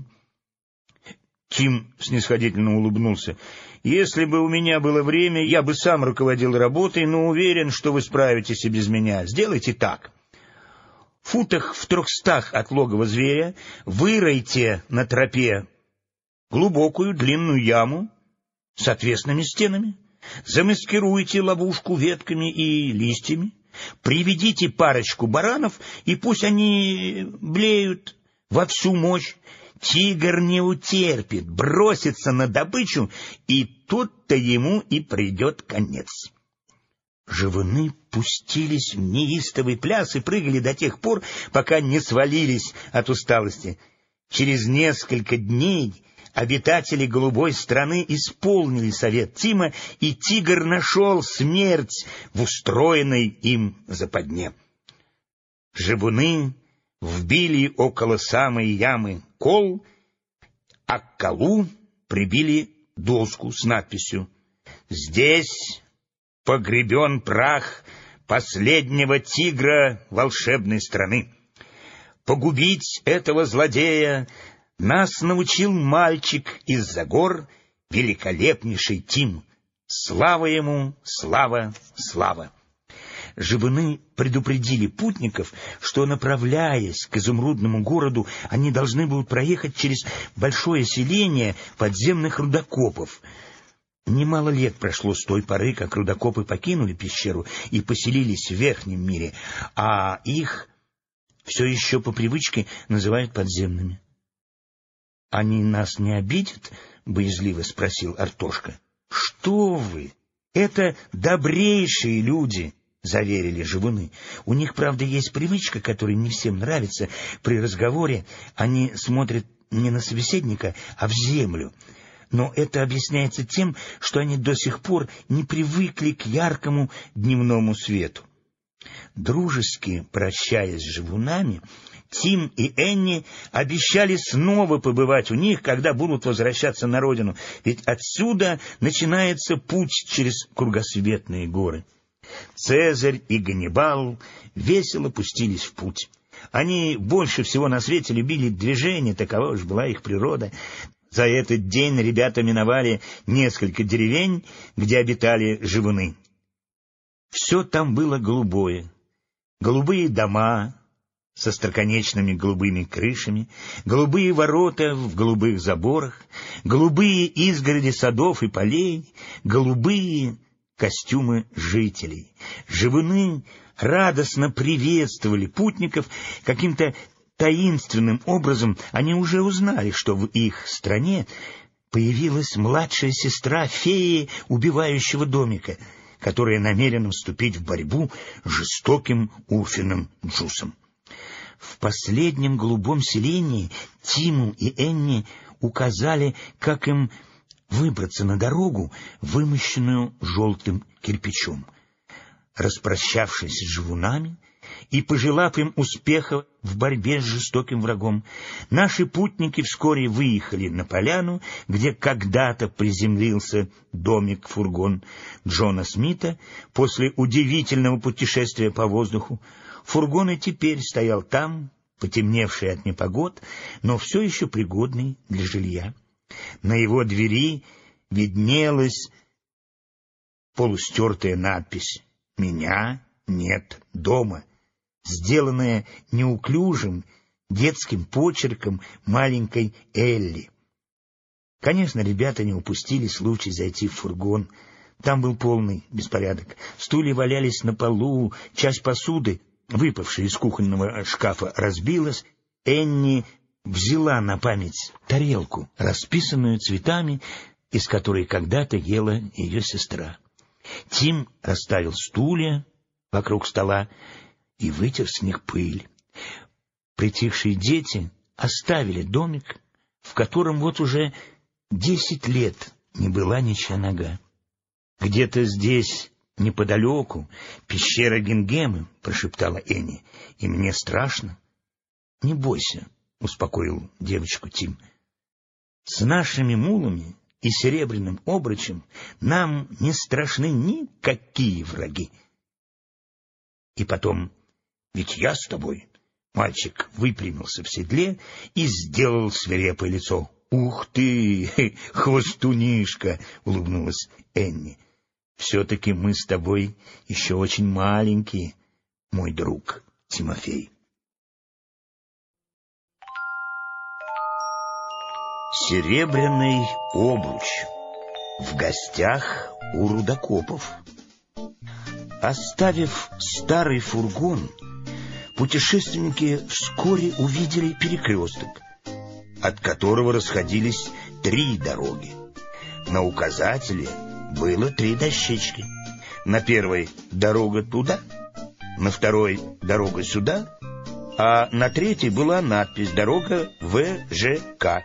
Тим снисходительно улыбнулся. «Если бы у меня было время, я бы сам руководил работой, но уверен, что вы справитесь и без меня. Сделайте так. В футах в трехстах от логова зверя выройте на тропе глубокую длинную яму с отвесными стенами, замаскируйте ловушку ветками и листьями, приведите парочку баранов, и пусть они блеют во всю мощь. Тигр не утерпит, бросится на добычу, и тут-то ему и придет конец». Живуны пустились в неистовый пляс и прыгали до тех пор, пока не свалились от усталости. Через несколько дней обитатели голубой страны исполнили совет Тима, и тигр нашел смерть в устроенной им западне. Живуны вбили около самой ямы кол, а к колу прибили доску с надписью: «Здесь погребен прах последнего тигра волшебной страны. Погубить этого злодея нас научил мальчик из-за гор, великолепнейший Тим. Слава ему, слава, слава!» Живуны предупредили путников, что, направляясь к изумрудному городу, они должны будут проехать через большое селение подземных рудокопов. Немало лет прошло с той поры, как рудокопы покинули пещеру и поселились в верхнем мире, а их все еще по привычке называют подземными. — Они нас не обидят? — боязливо спросил Артошка. — Что вы! Это добрейшие люди! — заверили живуны. У них, правда, есть привычка, которая не всем нравится. При разговоре они смотрят не на собеседника, а в землю. Но это объясняется тем, что они до сих пор не привыкли к яркому дневному свету. Дружески прощаясь с живунами, Тим и Энни обещали снова побывать у них, когда будут возвращаться на родину, ведь отсюда начинается путь через кругосветные горы. Цезарь и Ганнибал весело пустились в путь. Они больше всего на свете любили движение, такова уж была их природа. За этот день ребята миновали несколько деревень, где обитали живуны. Все там было голубое. Голубые дома со остроконечными голубыми крышами, голубые ворота в голубых заборах, голубые изгороди садов и полей, голубые костюмы жителей. Живуны радостно приветствовали путников. Каким-то таинственным образом они уже узнали, что в их стране появилась младшая сестра феи убивающего домика, которая намерена вступить в борьбу с жестоким Урфином Джусом. В последнем голубом селении Тиму и Энни указали, как им выбраться на дорогу, вымощенную желтым кирпичом. Распрощавшись с живунами и пожелав им успеха в борьбе с жестоким врагом, наши путники вскоре выехали на поляну, где когда-то приземлился домик-фургон Джона Смита. После удивительного путешествия по воздуху фургон и теперь стоял там, потемневший от непогод, но все еще пригодный для жилья. На его двери виднелась полустертая надпись «Меня нет дома», сделанная неуклюжим детским почерком маленькой Элли. Конечно, ребята не упустили случай зайти в фургон. Там был полный беспорядок. Стулья валялись на полу, часть посуды, выпавшая из кухонного шкафа, разбилась. Энни взяла на память тарелку, расписанную цветами, из которой когда-то ела ее сестра. Тим расставил стулья вокруг стола и вытер с них пыль. Притихшие дети оставили домик, в котором вот уже десять лет не была ничья нога. «Где-то здесь, неподалеку, пещера Гингемы», — прошептала Энни, — «и мне страшно». «Не бойся», — успокоил девочку Тим. «С нашими мулами и серебряным обручем нам не страшны никакие враги. И потом, ведь я с тобой». Мальчик выпрямился в седле и сделал свирепое лицо. «Ух ты, хвостунишка!» — улыбнулась Энни. «Все-таки мы с тобой еще очень маленькие, мой друг Тимофей». Серебряный обруч. В гостях у рудокопов. Оставив старый фургон, путешественники вскоре увидели перекресток, от которого расходились три дороги. На указателе было три дощечки. На первой — дорога туда, на второй — дорога сюда, а на третьей была надпись «Дорога В Ж К».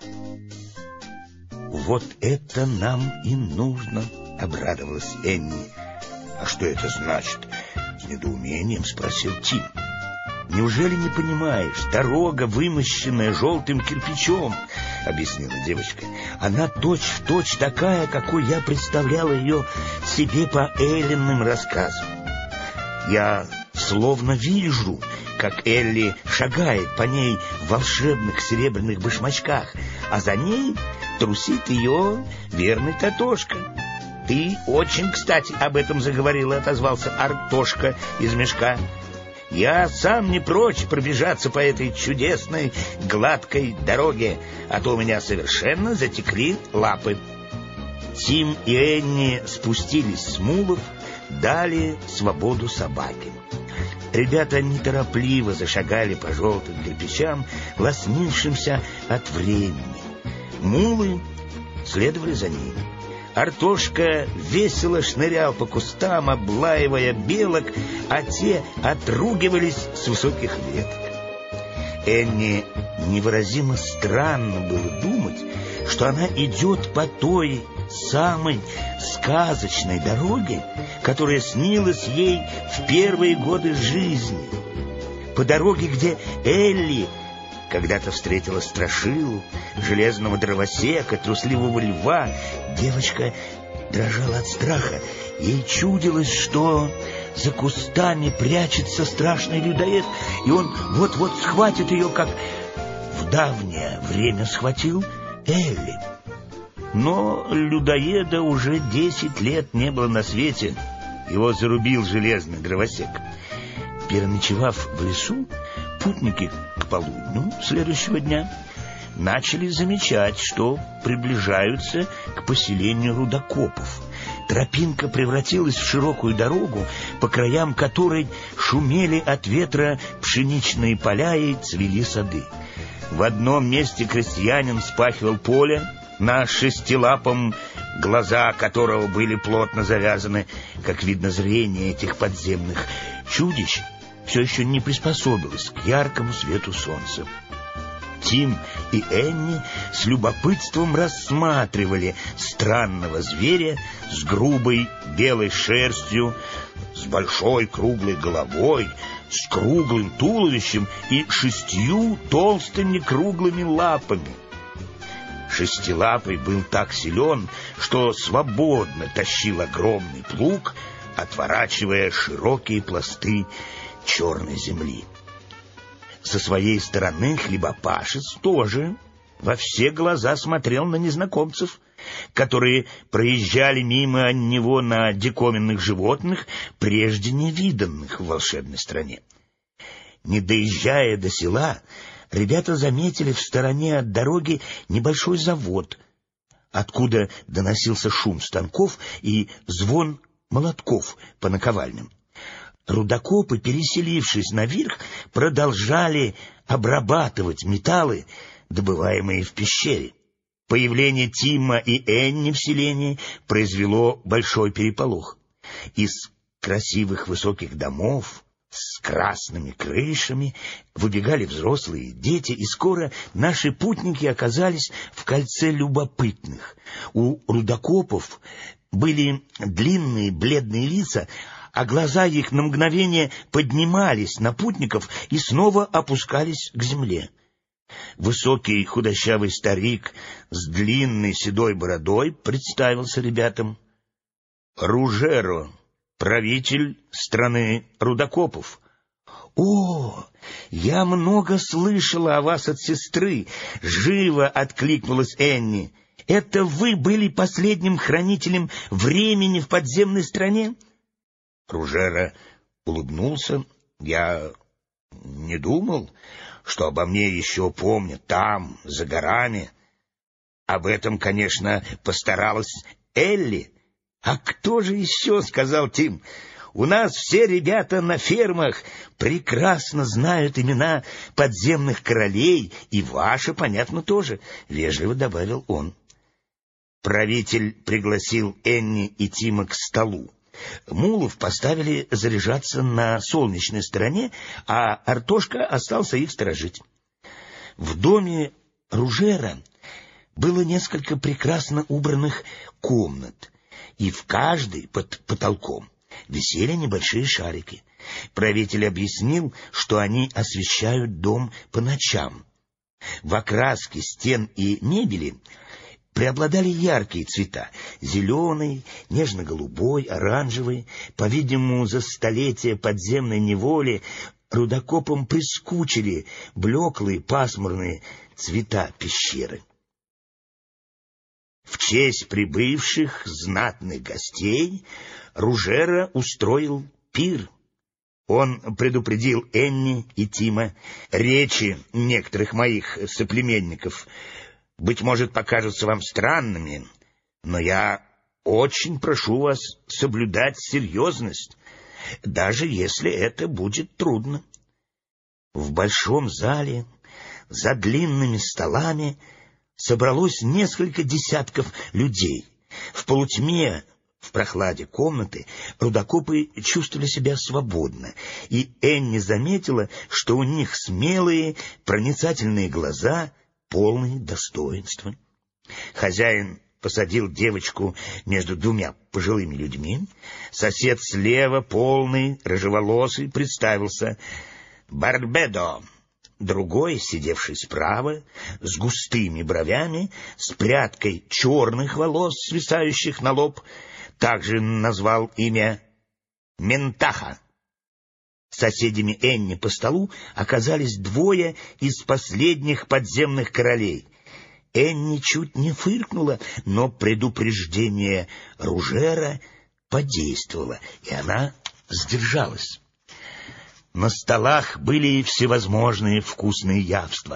«Вот это нам и нужно», — обрадовалась Энни. «А что это значит?» — с недоумением спросил Тим. «Неужели не понимаешь? Дорога, вымощенная желтым кирпичом», — объяснила девочка. «Она точь-в-точь такая, какой я представляла ее себе по Эллиным рассказам. Я словно вижу, как Элли шагает по ней в волшебных серебряных башмачках, а за ней трусит ее верный Татошка». «Ты очень, кстати, об этом заговорила», — отозвался Артошка из мешка. «Я сам не прочь пробежаться по этой чудесной гладкой дороге, а то у меня совершенно затекли лапы». Тим и Энни спустились с мулов, дали свободу собаке. Ребята неторопливо зашагали по желтым кирпичам, лоснившимся от времени. Мулы следовали за ними. Артошка весело шнырял по кустам, облаивая белок, а те отругивались с высоких веток. Энни невыразимо странно было думать, что она идет по той самой сказочной дороге, которая снилась ей в первые годы жизни. По дороге, где Элли когда-то встретила Страшилу, железного дровосека, трусливого льва. Девочка дрожала от страха. Ей чудилось, что за кустами прячется страшный людоед, и он вот-вот схватит ее, как в давнее время схватил Элли. Но людоеда уже десять лет не было на свете. Его зарубил железный дровосек. Переночевав в лесу, путники к полудню следующего дня начали замечать, что приближаются к поселению рудокопов. Тропинка превратилась в широкую дорогу, по краям которой шумели от ветра пшеничные поля и цвели сады. В одном месте крестьянин вспахивал поле, на шестилапом, глаза которого были плотно завязаны. Как видно, зрение этих подземных чудищ все еще не приспособилось к яркому свету солнца. Тим и Энни с любопытством рассматривали странного зверя с грубой белой шерстью, с большой круглой головой, с круглым туловищем и шестью толстыми круглыми лапами. Шестилапый был так силен, что свободно тащил огромный плуг, отворачивая широкие пласты черной земли. Со своей стороны хлебопашец тоже во все глаза смотрел на незнакомцев. которые проезжали мимо него на диковинных животных, прежде не виданных в волшебной стране. Не доезжая до села, ребята заметили в стороне от дороги небольшой завод, откуда доносился шум станков и звон молотков по наковальням. Рудокопы, переселившись наверх, продолжали обрабатывать металлы, добываемые в пещере. Появление Тима и Энни в селении произвело большой переполох. Из красивых высоких домов с красными крышами выбегали взрослые дети, и скоро наши путники оказались в кольце любопытных. У рудокопов были длинные бледные лица, а глаза их на мгновение поднимались на путников и снова опускались к земле. Высокий худощавый старик с длинной седой бородой представился ребятам. Ружеро, правитель страны рудокопов. — О, я много слышала о вас от сестры! — живо откликнулась Энни. — Это вы были последним хранителем времени в подземной стране? Ружеро улыбнулся. — Я не думал, что обо мне еще помнят там, за горами. Об этом, конечно, постаралась Элли. — А кто же еще? — сказал Тим. — У нас все ребята на фермах прекрасно знают имена подземных королей, и ваши, понятно, тоже, — вежливо добавил он. Правитель пригласил Энни и Тима к столу. Мулов поставили заряжаться на солнечной стороне, а Артошка остался их сторожить. В доме Ружера было несколько прекрасно убранных комнат, и в каждой под потолком висели небольшие шарики. Правитель объяснил, что они освещают дом по ночам. В окраске стен и мебели преобладали яркие цвета — зеленый, нежно-голубой, оранжевый. По-видимому, за столетия подземной неволи рудокопам прискучили блеклые пасмурные цвета пещеры. В честь прибывших знатных гостей Ружеро устроил пир. Он предупредил Энни и Тима: речи некоторых моих соплеменников, быть может, покажутся вам странными, но я очень прошу вас соблюдать серьезность, даже если это будет трудно. В большом зале за длинными столами собралось несколько десятков людей. В полутьме, в прохладе комнаты рудокопы чувствовали себя свободно, и Энни заметила, что у них смелые, проницательные глаза, полные достоинства. Хозяин посадил девочку между двумя пожилыми людьми. Сосед слева, полный, рыжеволосый, представился: Барбедо. Другой, сидевший справа, с густыми бровями, с прядкой черных волос, свисающих на лоб, также назвал имя Ментаха. Соседями Энни по столу оказались двое из последних подземных королей. Энни чуть не фыркнула, но предупреждение Ружера подействовало, и она сдержалась. На столах были всевозможные вкусные явства: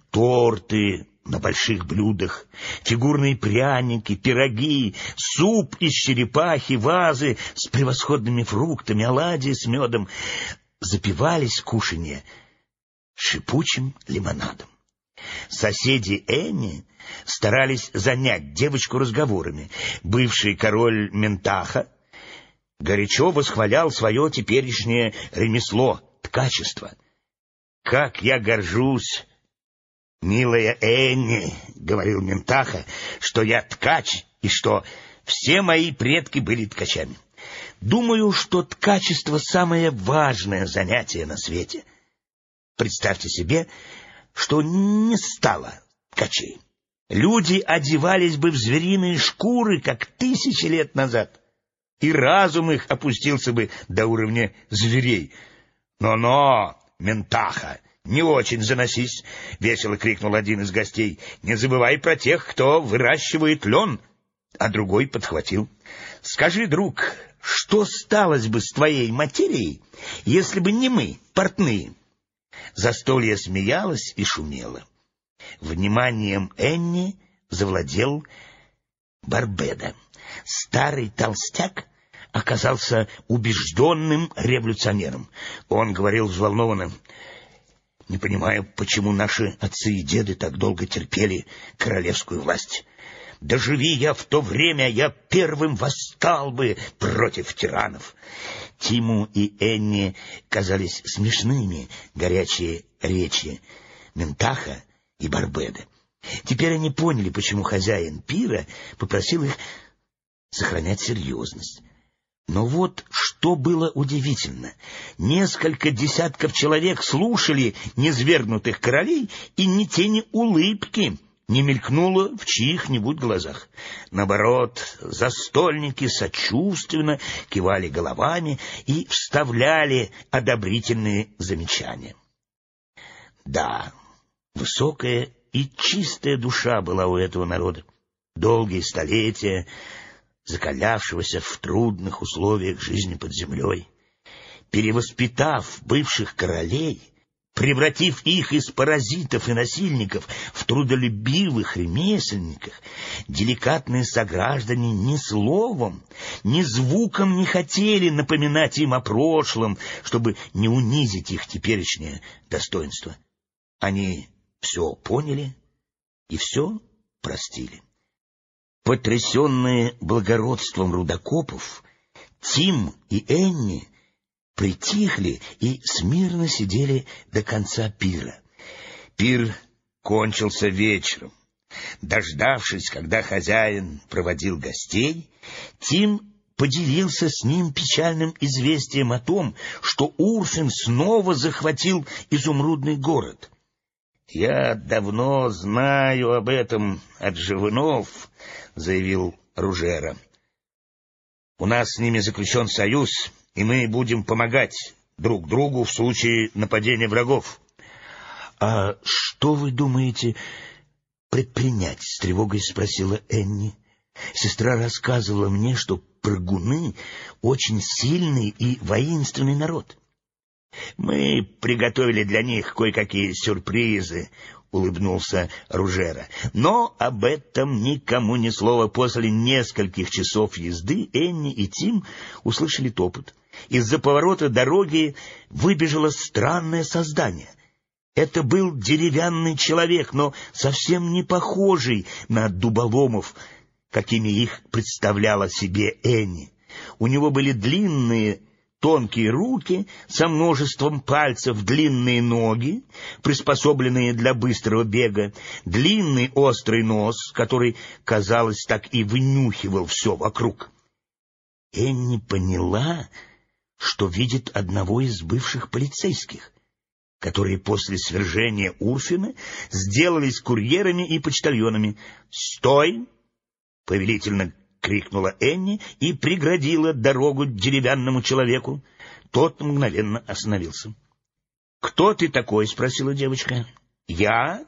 торты на больших блюдах, фигурные пряники, пироги, суп из черепахи, вазы с превосходными фруктами, оладьи с медом. Запивались кушанья шипучим лимонадом. Соседи Энни старались занять девочку разговорами. Бывший король Ментаха горячо восхвалял свое теперешнее ремесло — ткачество. «Как я горжусь, милая Энни, — говорил Ментаха, — что я ткач и что все мои предки были ткачами. Думаю, что ткачество — самое важное занятие на свете. Представьте себе, что не стало ткачей. Люди одевались бы в звериные шкуры, как тысячи лет назад, и разум их опустился бы до уровня зверей. Но-но, Ментаха, Не очень заносись, — весело крикнул один из гостей. — Не забывай про тех, кто выращивает лен. А другой подхватил. — Скажи, друг, что сталось бы с твоей материей, если бы не мы, портные? Застолье смеялось и шумело. Вниманием Энни завладел Барбедо. Старый толстяк оказался убежденным революционером. Он говорил взволнованно: — Не понимаю, почему наши отцы и деды так долго терпели королевскую власть. Доживи я в то время, я первым восстал бы против тиранов. Тиму и Энни казались смешными горячие речи Ментаха и Барбедо. Теперь они поняли, почему хозяин пира попросил их сохранять серьезность. Но вот что было удивительно. Несколько десятков человек слушали низвергнутых королей, и ни тени улыбки не мелькнуло в чьих-нибудь глазах. Наоборот, застольники сочувственно кивали головами и вставляли одобрительные замечания. Да, высокая и чистая душа была у этого народа. Долгие столетия закалявшегося в трудных условиях жизни под землей, перевоспитав бывших королей, превратив их из паразитов и насильников в трудолюбивых ремесленников, деликатные сограждане ни словом, ни звуком не хотели напоминать им о прошлом, чтобы не унизить их теперешнее достоинство. Они все поняли и все простили. Потрясенные благородством рудокопов, Тим и Энни притихли и смирно сидели до конца пира. Пир кончился вечером. Дождавшись, когда хозяин проводил гостей, Тим поделился с ним печальным известием о том, что Урфин снова захватил изумрудный город. — Я давно знаю об этом от живунов, — заявил Ружера. — У нас с ними заключен союз, и мы будем помогать друг другу в случае нападения врагов. — А что вы думаете предпринять? — с тревогой спросила Энни. Сестра рассказывала мне, что прыгуны очень сильный и воинственный народ. — Мы приготовили для них кое-какие сюрпризы, — улыбнулся Ружера. Но об этом никому ни слова. После нескольких часов езды Энни и Тим услышали топот. Из-за поворота дороги выбежало странное создание. Это был деревянный человек, но совсем не похожий на дуболомов, какими их представляла себе Энни. У него были длинные тонкие руки со множеством пальцев, длинные ноги, приспособленные для быстрого бега, длинный острый нос, который, казалось, так и вынюхивал все вокруг. Энни поняла, что видит одного из бывших полицейских, которые после свержения Урфина сделались курьерами и почтальонами. «Стой!» — повелительно крикнула Энни и преградила дорогу деревянному человеку. Тот мгновенно остановился. — Кто ты такой? — спросила девочка. — Я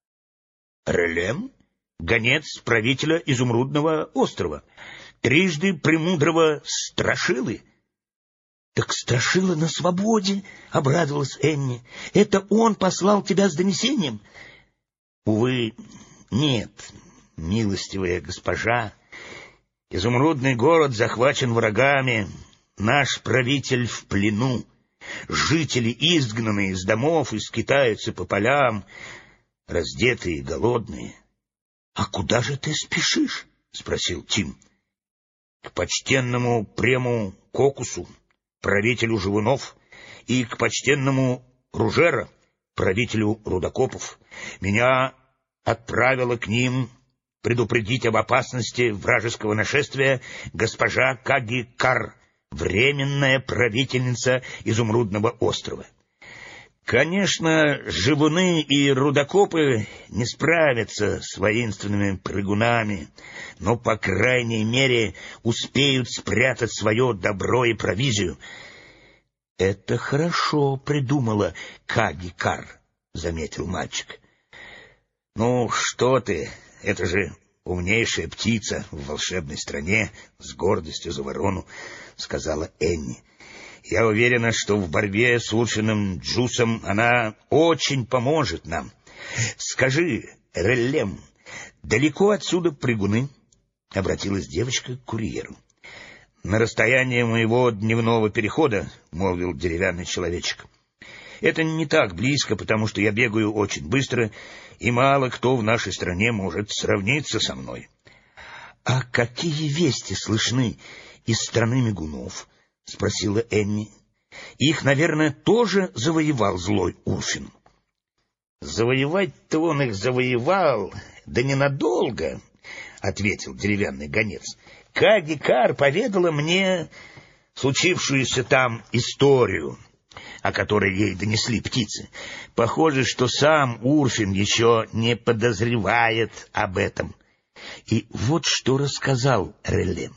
Релем, гонец правителя Изумрудного острова, трижды премудрого Страшилы. — Так Страшила на свободе, — обрадовалась Энни. — Это он послал тебя с донесением? — Увы, нет, милостивая госпожа. Изумрудный город захвачен врагами, наш правитель в плену. Жители изгнаны из домов и скитаются по полям, раздетые и голодные. — А куда же ты спешишь? — спросил Тим. — К почтенному прему Кокусу, правителю живунов, и к почтенному Ружера, правителю рудокопов. Меня отправила к ним предупредить об опасности вражеского нашествия госпожа Каги-Кар, временная правительница Изумрудного острова. Конечно, живуны и рудокопы не справятся с воинственными прыгунами, но, по крайней мере, успеют спрятать свое добро и провизию. — Это хорошо придумала Каги-Кар, — заметил мальчик. — Ну, что ты, это же умнейшая птица в волшебной стране, — с гордостью за ворону сказала Энни. — Я уверена, что в борьбе с Урфином Джусом она очень поможет нам. Скажи, Реллем, далеко отсюда прыгуны? — обратилась девочка к курьеру. — На расстоянии моего дневного перехода, — молвил деревянный человечек. — Это не так близко, потому что я бегаю очень быстро, и мало кто в нашей стране может сравниться со мной. — А какие вести слышны из страны мигунов? — спросила Энни. — Их, наверное, тоже завоевал злой Урфин. — Завоевать-то он их завоевал, да ненадолго, — ответил деревянный гонец. — Каги-Кар поведала мне случившуюся там историю, о которой ей донесли птицы. Похоже, что сам Урфин еще не подозревает об этом. И вот что рассказал Реллем.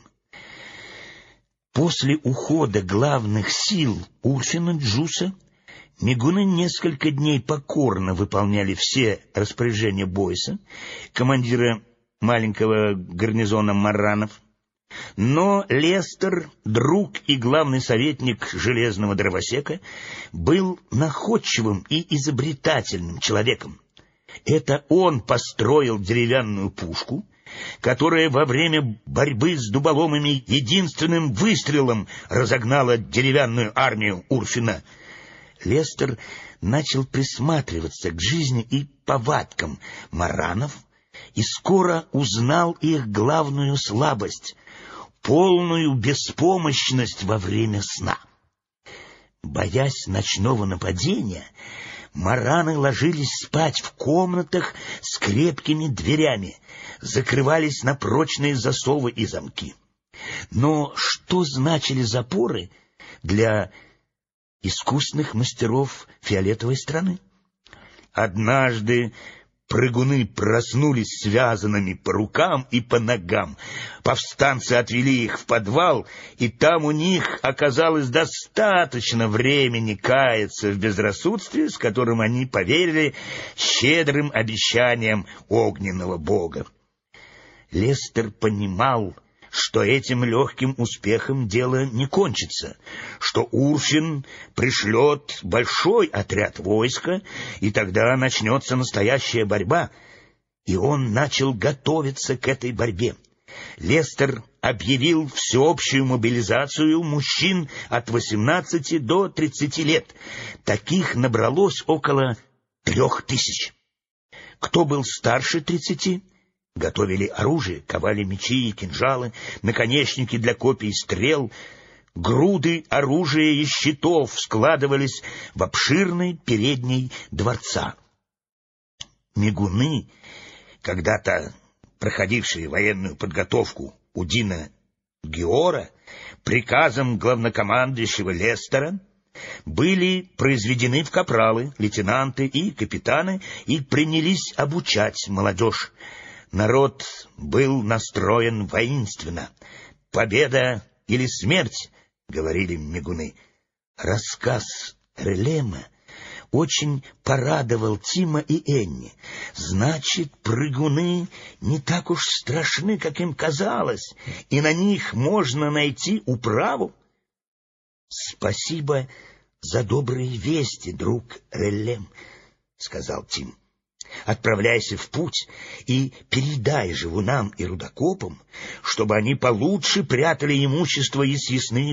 После ухода главных сил Урфина Джуса мигуны несколько дней покорно выполняли все распоряжения Бойса, командира маленького гарнизона марранов. Но Лестер, друг и главный советник железного дровосека, был находчивым и изобретательным человеком. Это он построил деревянную пушку, которая во время борьбы с дуболомами единственным выстрелом разогнала деревянную армию Урфина. Лестер начал присматриваться к жизни и повадкам марранов и скоро узнал их главную слабость — полную беспомощность во время сна. Боясь ночного нападения, марраны ложились спать в комнатах с крепкими дверями, закрывались на прочные засовы и замки. Но что значили запоры для искусных мастеров фиолетовой страны? Однажды прыгуны проснулись связанными по рукам и по ногам. Повстанцы отвели их в подвал, и там у них оказалось достаточно времени каяться в безрассудстве, с которым они поверили щедрым обещаниям огненного бога. Лестер понимал, что этим легким успехом дело не кончится, что Урфин пришлет большой отряд войска, и тогда начнется настоящая борьба, и он начал готовиться к этой борьбе. Лестер объявил всеобщую мобилизацию мужчин от восемнадцати до тридцати лет. Таких набралось около трех тысяч. Кто был старше тридцати, готовили оружие, ковали мечи и кинжалы, наконечники для копий и стрел. Груды оружия и щитов складывались в обширный передний дворца. Мигуны, когда-то проходившие военную подготовку у Дина Геора, приказом главнокомандующего Лестера, были произведены в капралы, лейтенанты и капитаны и принялись обучать молодежь. Народ был настроен воинственно. «Победа или смерть», — говорили мигуны. Рассказ Реллема очень порадовал Тима и Энни. Значит, прыгуны не так уж страшны, как им казалось, и на них можно найти управу. — Спасибо за добрые вести, друг Реллем, — сказал Тим. — Отправляйся в путь и передай живунам и рудокопам, чтобы они получше прятали имущество и съестные